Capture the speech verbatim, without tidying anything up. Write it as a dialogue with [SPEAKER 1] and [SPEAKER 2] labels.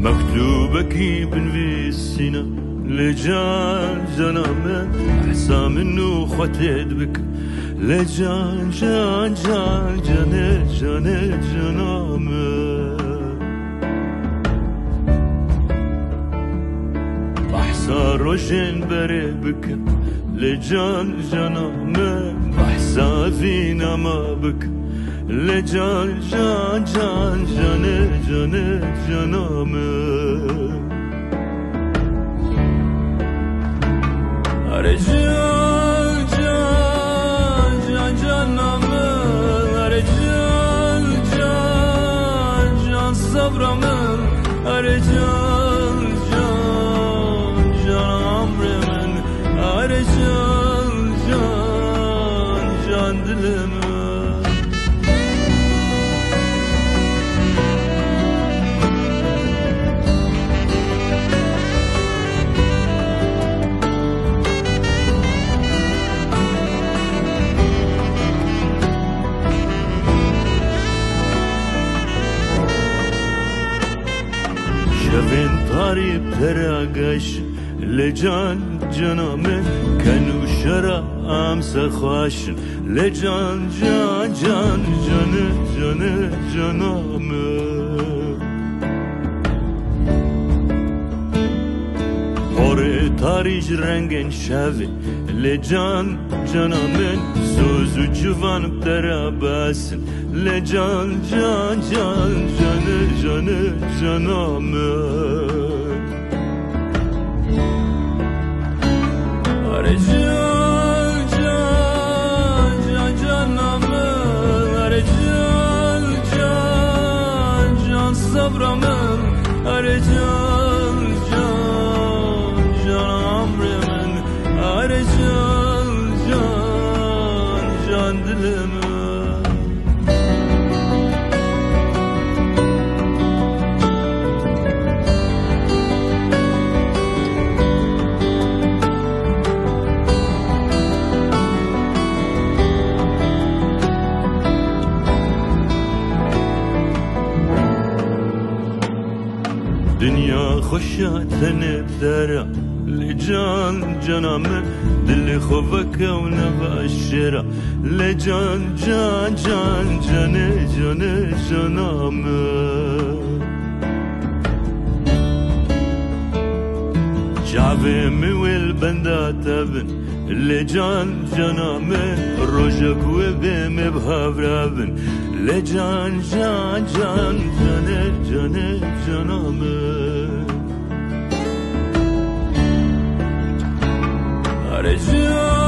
[SPEAKER 1] مكتوبك بنفيسنا لجان جنامه أحسام إنه ختد بك لجان جان جان جان جان جنامه بحسا روشن بري بك لجان جنامه بحسا فينا ما بك لجان جان جان جان جان جنامه أري جان جان جان جنامه أري جان جان جان صبرامه أري جان جان جان عمري من أري جان جان جان دلمه شفين طاري بتراقش لجان جنامه كانوا شرا أمس خاشن لجان جان جان جان جان جنامه هوري تاريج رنگن شوي لجان جنامه سوزو جوان بتراباسن لجان جان جان جان جان جنامه أري جان جان جان جنامه أري جان جان جان صبرامه أري جان جان جان عمري من أري جان جان جان دلمه دنيا خشات ندرة لجان جنامه دل خوفك ونبشرة لجان جان جان جان جان جنامه شعبي مويل بندات ابن لجان جنامه روجك وبيم بهافرابن لجان جان جان جان جان جنامه أري جان